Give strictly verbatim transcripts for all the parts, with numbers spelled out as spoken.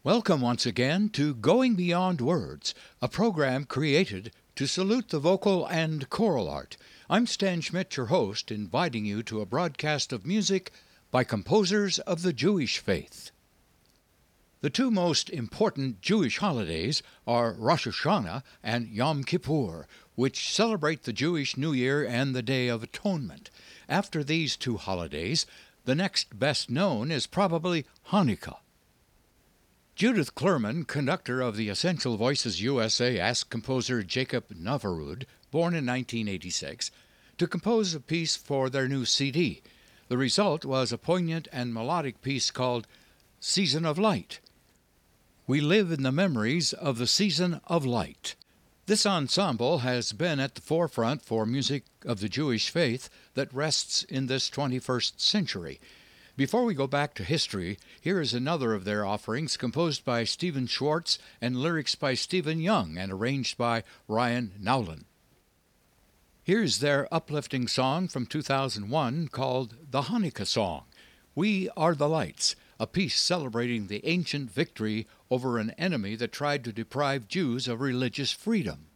Welcome once again to Going Beyond Words, a program created to salute the vocal and choral art. I'm Stan Schmidt, your host, inviting you to a broadcast of music by composers of the Jewish faith. The two most important Jewish holidays are Rosh Hashanah and Yom Kippur, which celebrate the Jewish New Year and the Day of Atonement. After these two holidays, the next best known is probably Hanukkah. Judith Klerman, conductor of the Essential Voices U S A, asked composer Jacob Navarud, born in nineteen eighty-six, to compose a piece for their new C D. The result was a poignant and melodic piece called Season of Light. We live in the memories of the Season of Light. This ensemble has been at the forefront for music of the Jewish faith that rests in this twenty-first century. Before we go back to history, here is another of their offerings, composed by Stephen Schwartz and lyrics by Stephen Young and arranged by Ryan Nowlin. Here's their uplifting song from two thousand one called The Hanukkah Song, We Are the Lights, a piece celebrating the ancient victory over an enemy that tried to deprive Jews of religious freedom.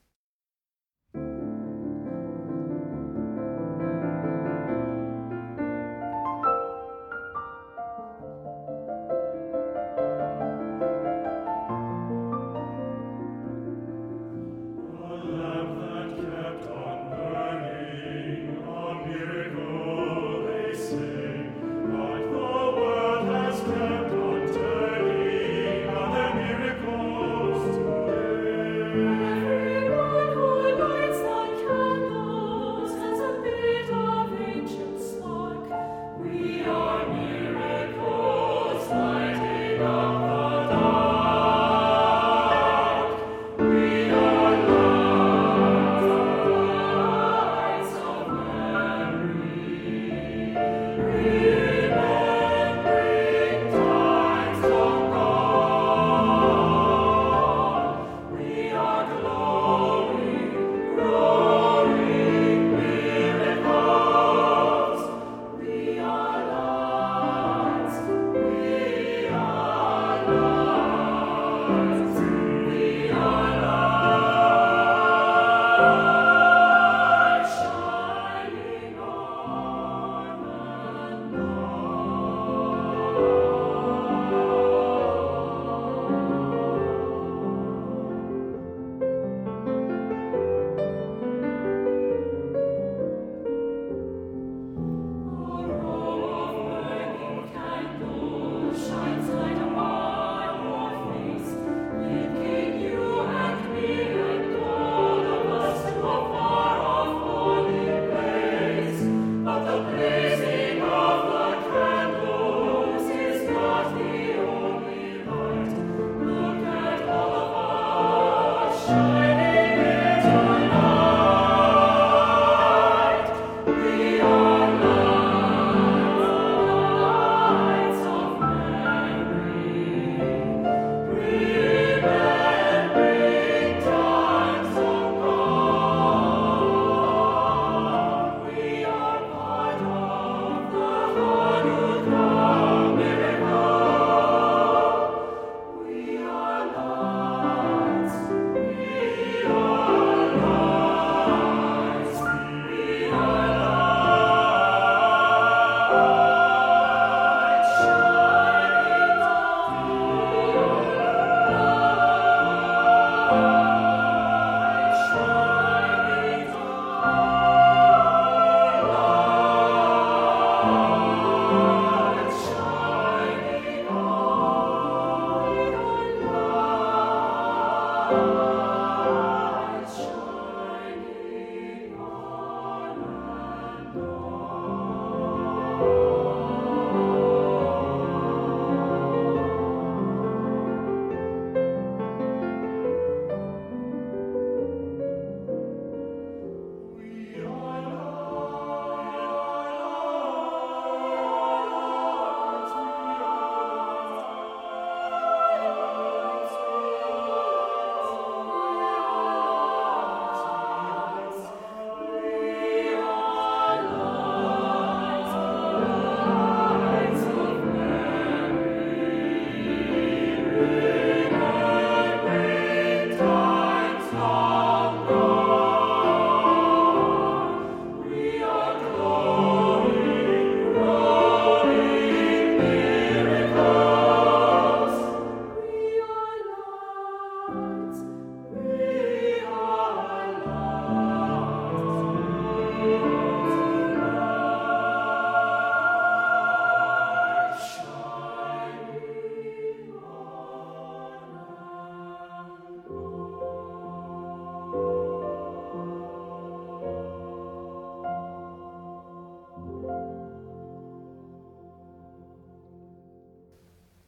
Every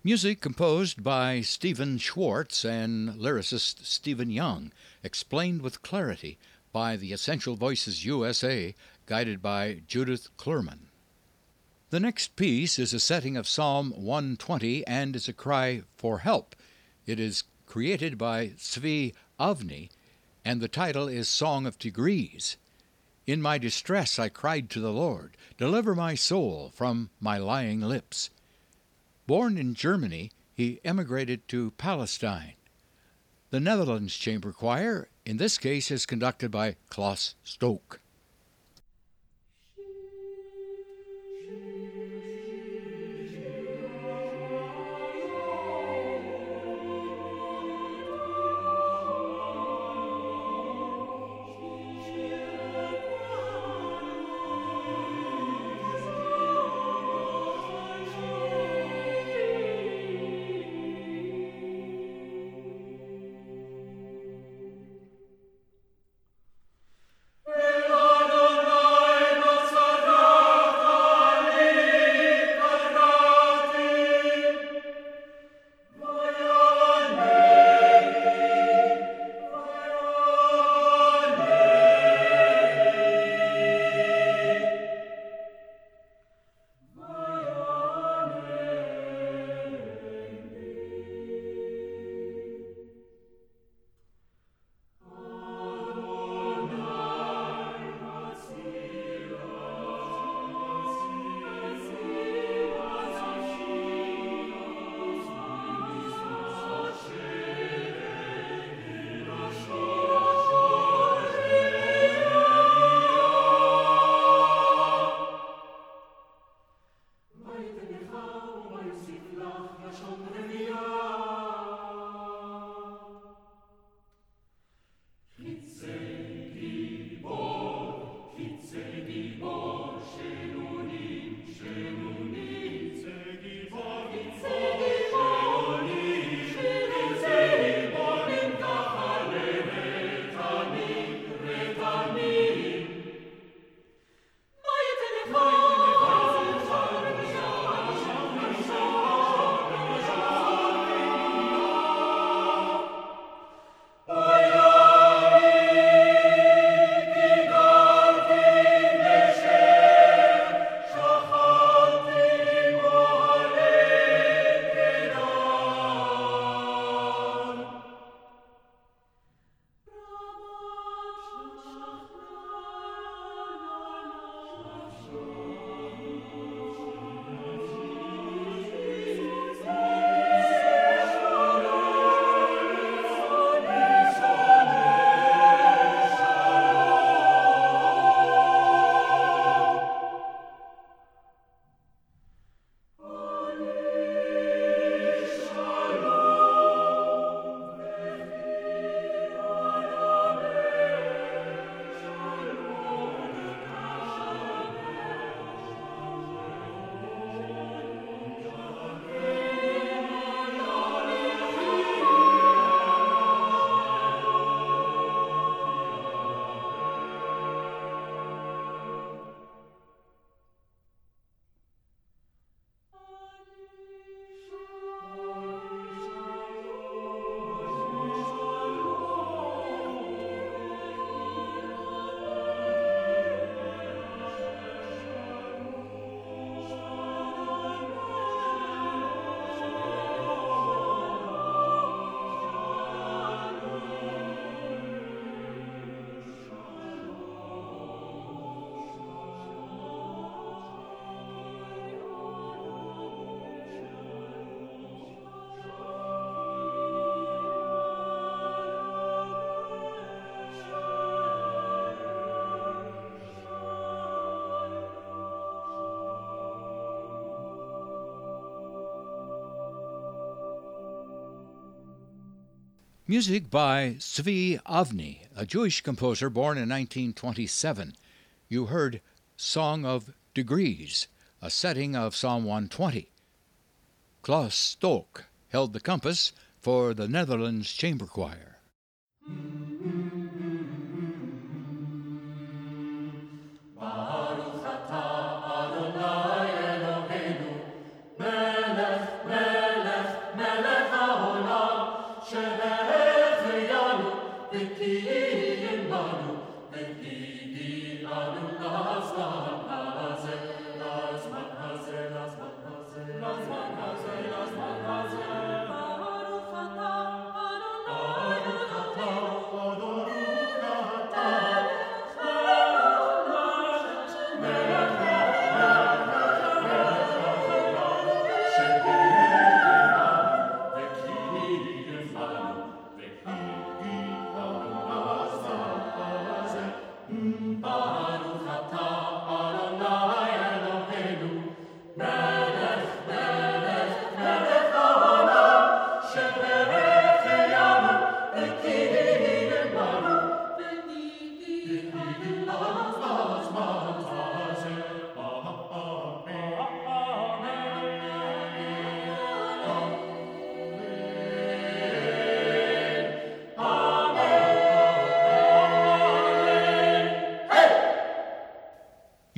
Music composed by Stephen Schwartz and lyricist Stephen Young, explained with clarity by the Essential Voices U S A, guided by Judith Klurman. The next piece is a setting of Psalm one twenty and is a cry for help. It is created by Zvi Avni, and the title is Song of Degrees. In my distress I cried to the Lord, deliver my soul from my lying lips. Born in Germany, he emigrated to Palestine. The Netherlands Chamber Choir, in this case, is conducted by Klaus Stock. Music by Zvi Avni, a Jewish composer born in nineteen twenty-seven. You heard Song of Degrees, a setting of Psalm one twenty. Klaus Stock held the compass for the Netherlands Chamber Choir. Baruch atah Adonai Eloheinu, melech melech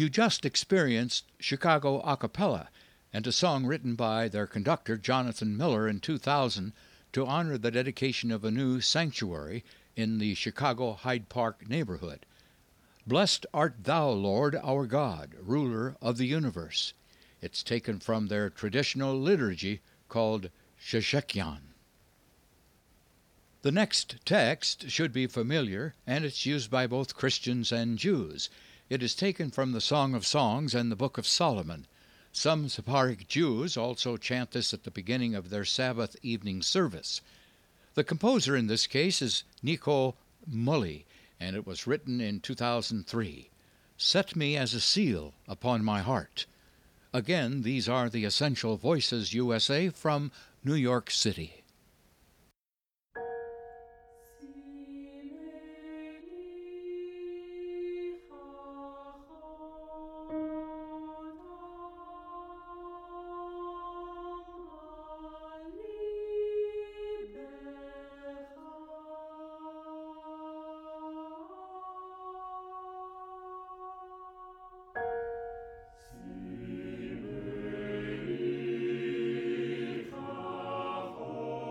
You just experienced Chicago a cappella and a song written by their conductor Jonathan Miller in two thousand to honor the dedication of a new sanctuary in the Chicago Hyde Park neighborhood. Blessed art thou, Lord our God, ruler of the universe. It's taken from their traditional liturgy called Sheshekyan. The next text should be familiar, and it's used by both Christians and Jews. It is taken from the Song of Songs and the Book of Solomon. Some Sephardic Jews also chant this at the beginning of their Sabbath evening service. The composer in this case is Nico Mully, and it was written in two thousand three. Set me as a seal upon my heart. Again, these are the Essential Voices U S A from New York City. Oh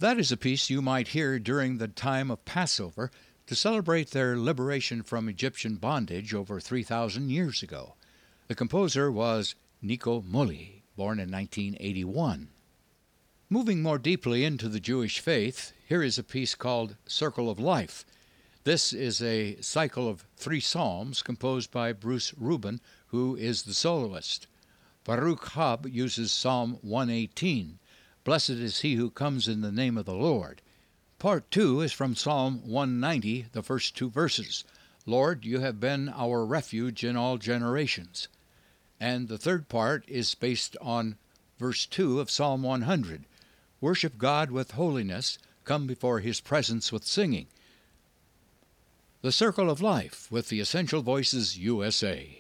That is a piece you might hear during the time of Passover to celebrate their liberation from Egyptian bondage over three thousand years ago. The composer was Nico Muhly, born in nineteen eighty-one. Moving more deeply into the Jewish faith, here is a piece called Circle of Life. This is a cycle of three psalms composed by Bruce Rubin, who is the soloist. Baruch Hab uses Psalm one eighteen, Blessed is he who comes in the name of the Lord. Part two is from Psalm one ninety, the first two verses, Lord, you have been our refuge in all generations. And the third part is based on verse two of Psalm one hundred, Worship God with holiness, come before his presence with singing. The Circle of Life with the Essential Voices U S A.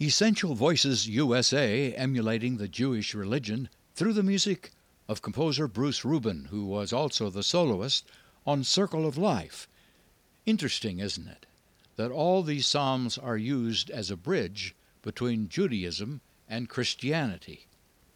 Essential Voices U S A emulating the Jewish religion through the music of composer Bruce Rubin, who was also the soloist on Circle of Life. Interesting, isn't it, that all these psalms are used as a bridge between Judaism and Christianity.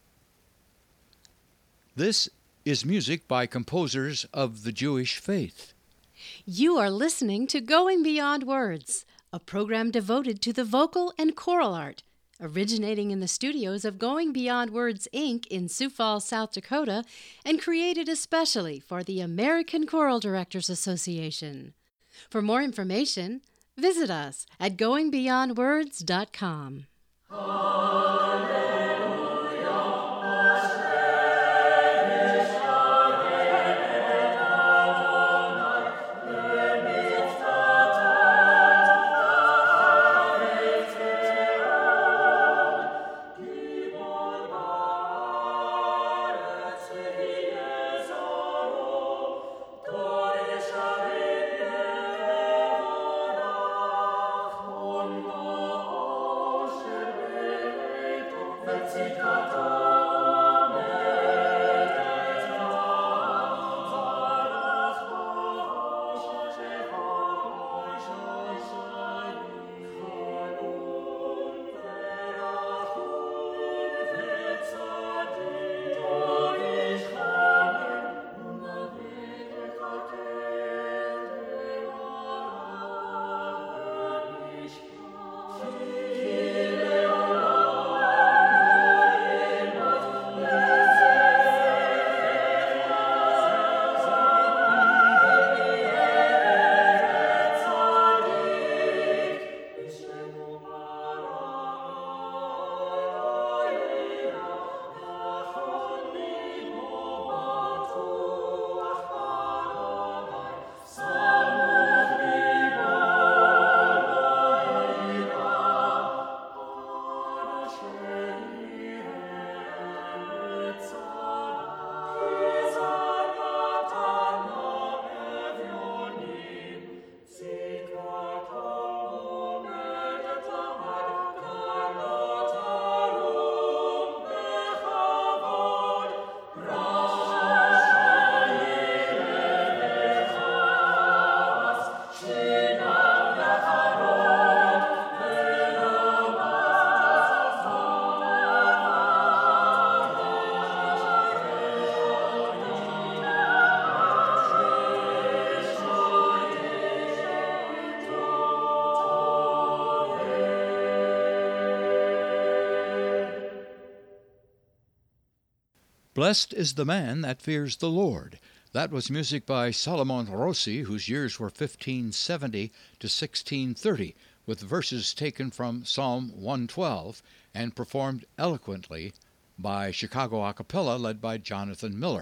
This is music by composers of the Jewish faith. You are listening to Going Beyond Words, a program devoted to the vocal and choral art, originating in the studios of Going Beyond Words, Incorporated in Sioux Falls, South Dakota, and created especially for the American Choral Directors Association. For more information, visit us at going beyond words dot com. Blessed is the man that fears the Lord. That was music by Solomon Rossi, whose years were fifteen seventy to sixteen thirty, with verses taken from Psalm one twelve and performed eloquently by Chicago a cappella led by Jonathan Miller.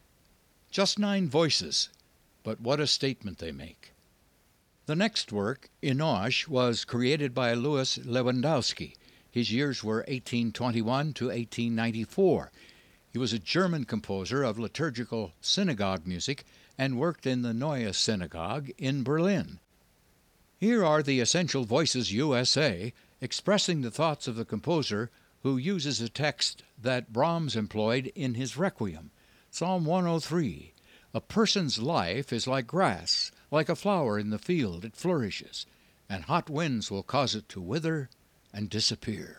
Just nine voices, but what a statement they make. The next work, Enosh, was created by Louis Lewandowski. His years were eighteen twenty-one to eighteen ninety-four. He was a German composer of liturgical synagogue music and worked in the Neue Synagogue in Berlin. Here are the Essential Voices U S A expressing the thoughts of the composer, who uses a text that Brahms employed in his Requiem, Psalm one oh three. A person's life is like grass, like a flower in the field it flourishes, and hot winds will cause it to wither and disappear.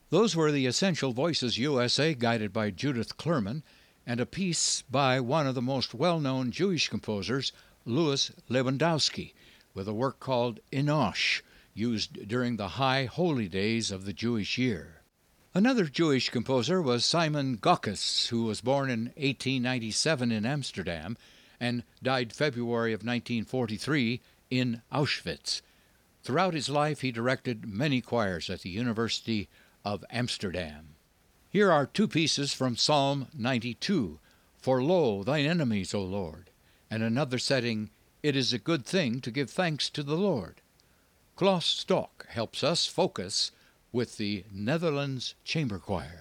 Those were the Essential Voices U S A, guided by Judith Clerman, and a piece by one of the most well-known Jewish composers, Louis Lewandowski, with a work called Enosh, used during the high holy days of the Jewish year. Another Jewish composer was Simon Gockus, who was born in eighteen ninety-seven in Amsterdam and died February of nineteen forty-three in Auschwitz. Throughout his life, he directed many choirs at the University of Amsterdam. Here are two pieces from Psalm ninety-two, For Lo, Thine Enemies, O Lord, and another setting, It is a Good Thing to Give Thanks to the Lord. Klaus Stock helps us focus with the Netherlands Chamber Choir.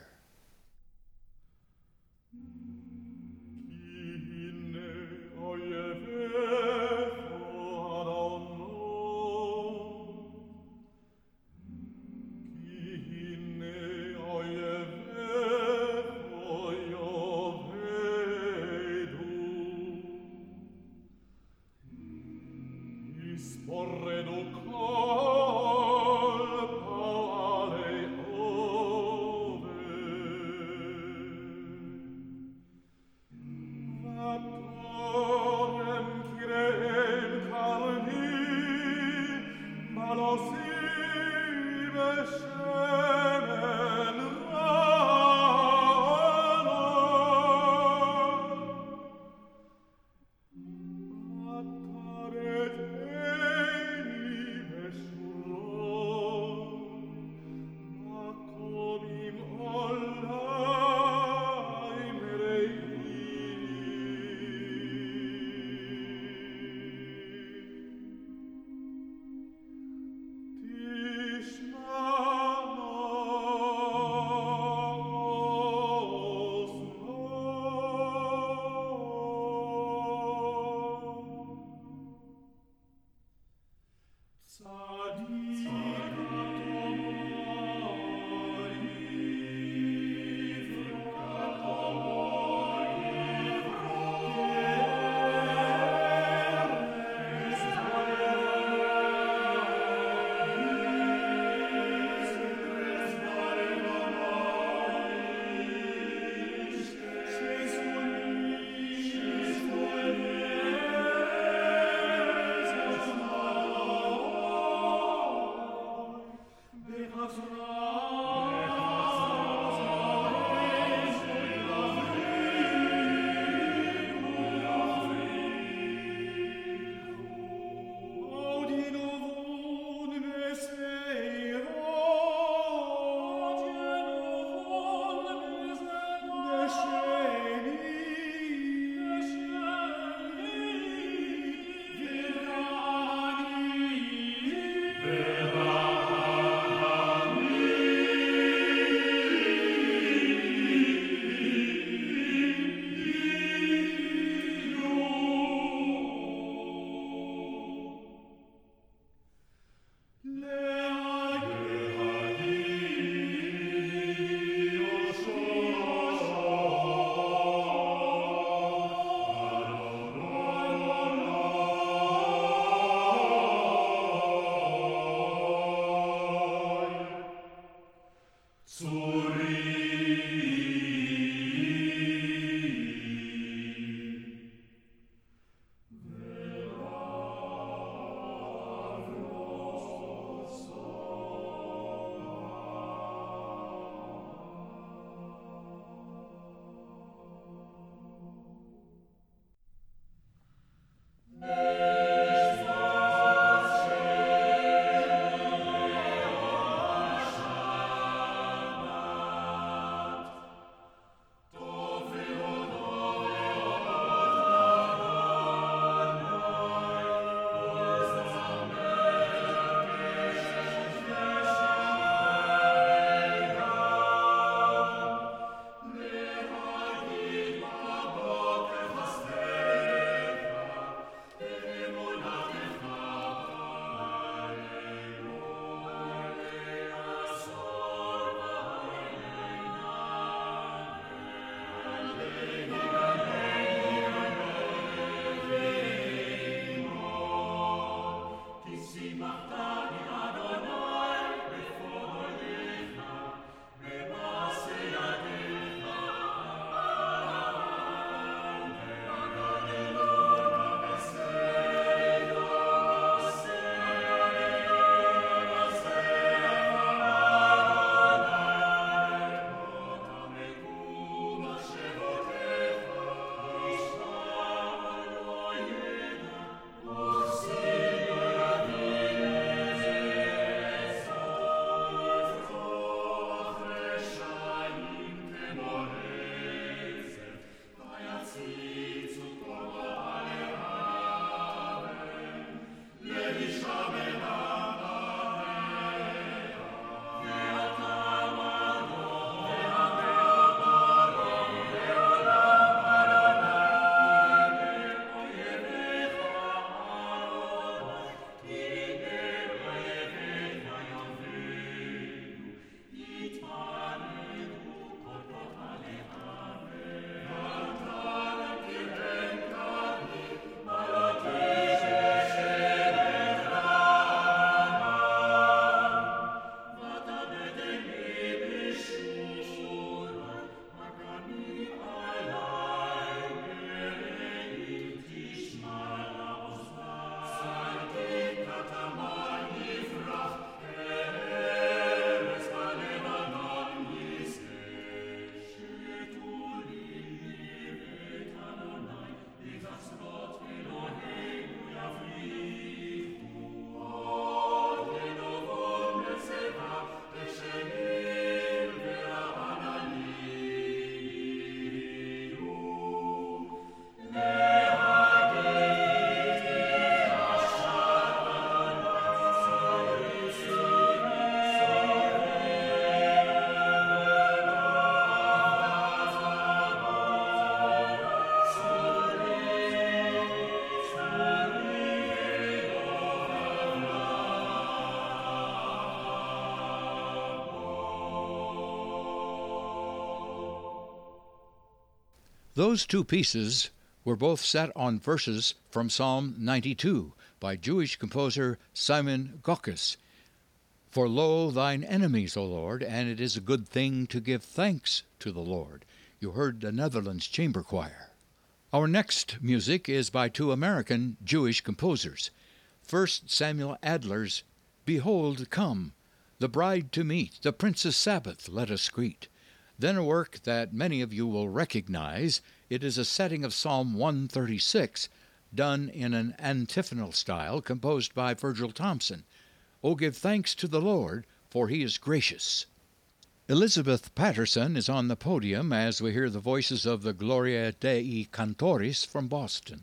Those two pieces were both set on verses from Psalm ninety-two by Jewish composer Simon Gockes. For lo, thine enemies, O Lord, and it is a good thing to give thanks to the Lord. You heard the Netherlands Chamber Choir. Our next music is by two American Jewish composers. First, Samuel Adler's Behold, Come, the bride to meet, the Princess Sabbath let us greet. Then a work that many of you will recognize. It is a setting of Psalm one thirty-six, done in an antiphonal style composed by Virgil Thompson. O give thanks to the Lord, for he is gracious. Elizabeth Patterson is on the podium as we hear the voices of the Gloria Dei Cantores from Boston.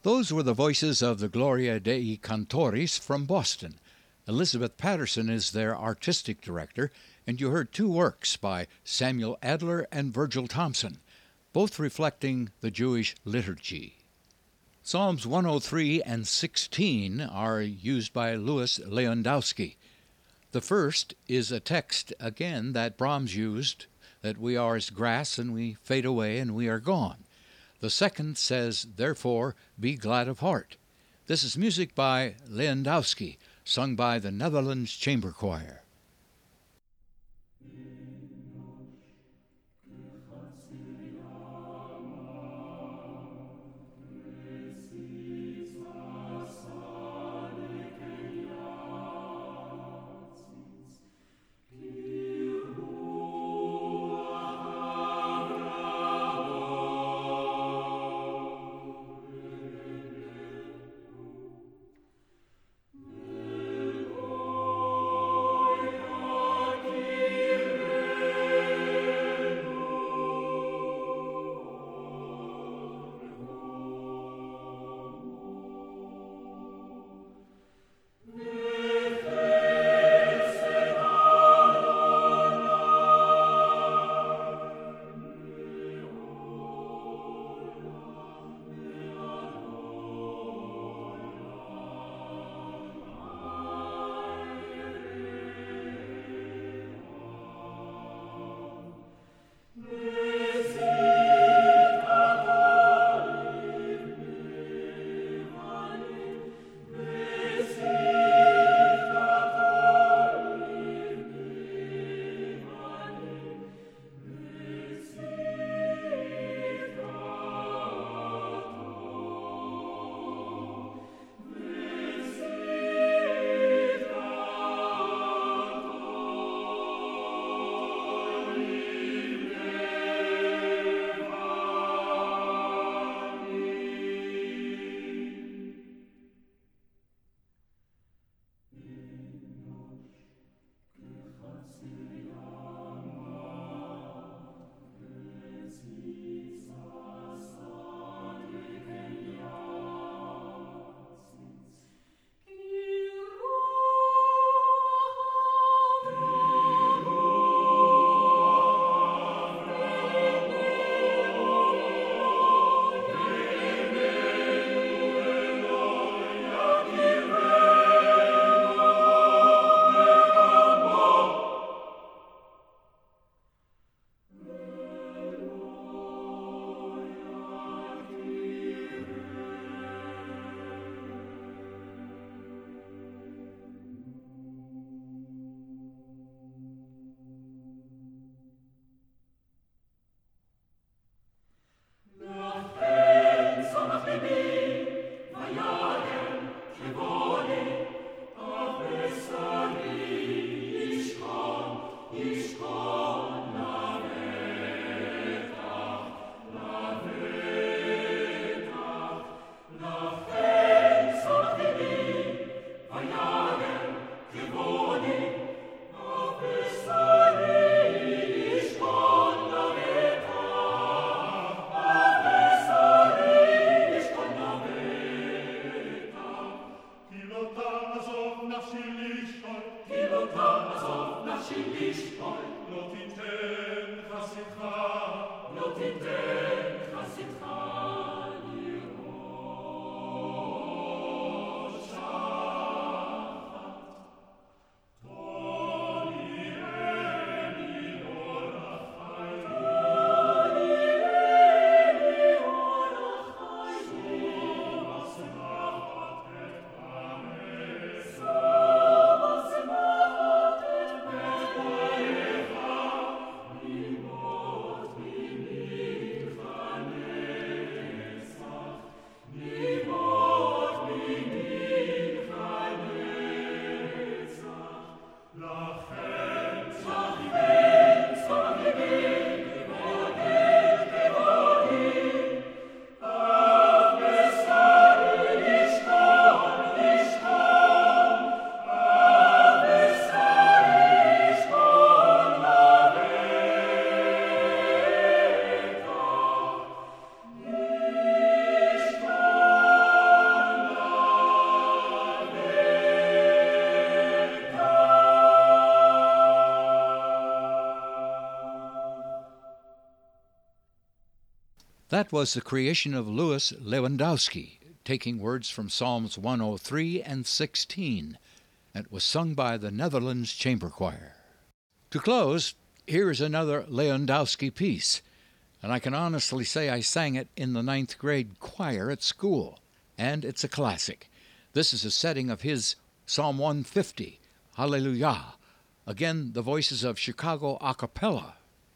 Those were the voices of the Gloria Dei Cantores from Boston. Elizabeth Patterson is their artistic director, and you heard two works by Samuel Adler and Virgil Thompson, both reflecting the Jewish liturgy. Psalms one oh three and sixteen are used by Louis Lewandowski. The first is a text, again, that Brahms used, that we are as grass and we fade away and we are gone. The second says, therefore, be glad of heart. This is music by Lewandowski, sung by the Netherlands Chamber Choir. That was the creation of Louis Lewandowski, taking words from Psalms one oh three and sixteen. It was sung by the Netherlands Chamber Choir. To close, here is another Lewandowski piece, and I can honestly say I sang it in the ninth grade choir at school, and it's a classic. This is a setting of his Psalm one fifty, Hallelujah. Again, the voices of Chicago a cappella.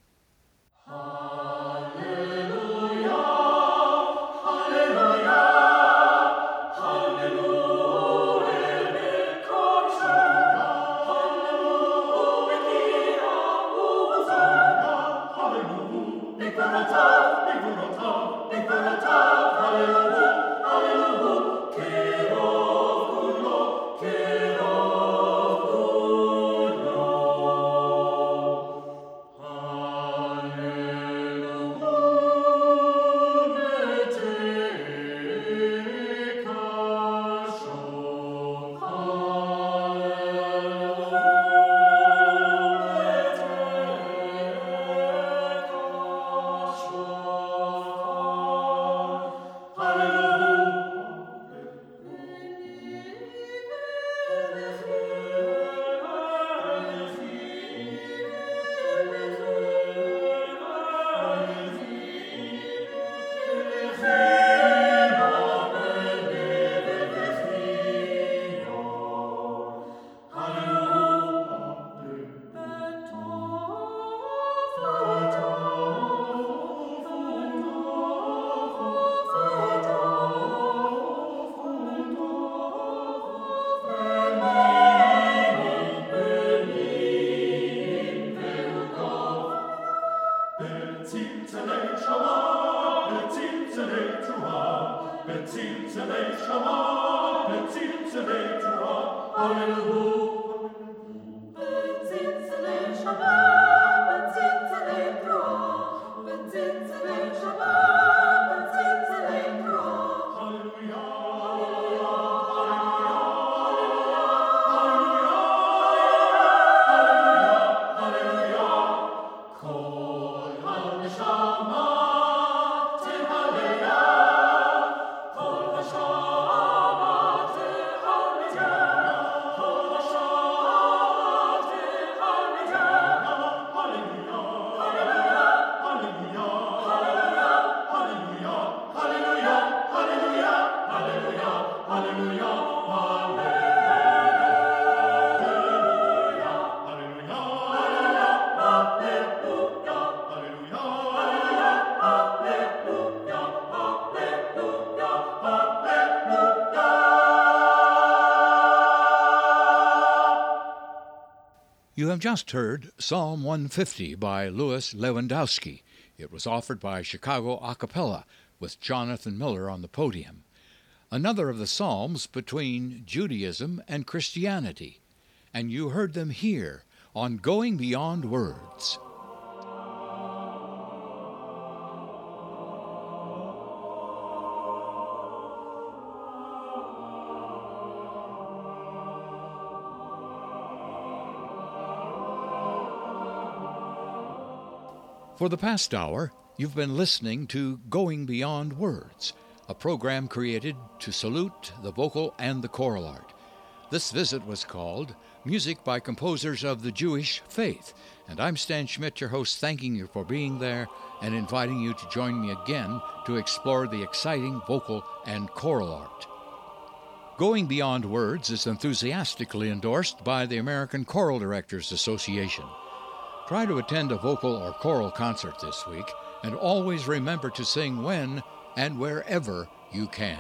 You have just heard Psalm one fifty by Louis Lewandowski. It was offered by Chicago a cappella, with Jonathan Miller on the podium. Another of the Psalms between Judaism and Christianity. And you heard them here on Going Beyond Words. For the past hour, you've been listening to Going Beyond Words, a program created to salute the vocal and the choral art. This visit was called Music by Composers of the Jewish Faith, and I'm Stan Schmidt, your host, thanking you for being there and inviting you to join me again to explore the exciting vocal and choral art. Going Beyond Words is enthusiastically endorsed by the American Choral Directors Association. Try to attend a vocal or choral concert this week, and always remember to sing when and wherever you can.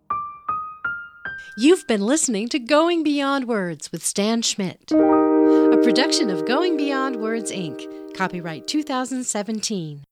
You've been listening to Going Beyond Words with Stan Schmidt. A production of Going Beyond Words, Incorporated. Copyright two thousand seventeen.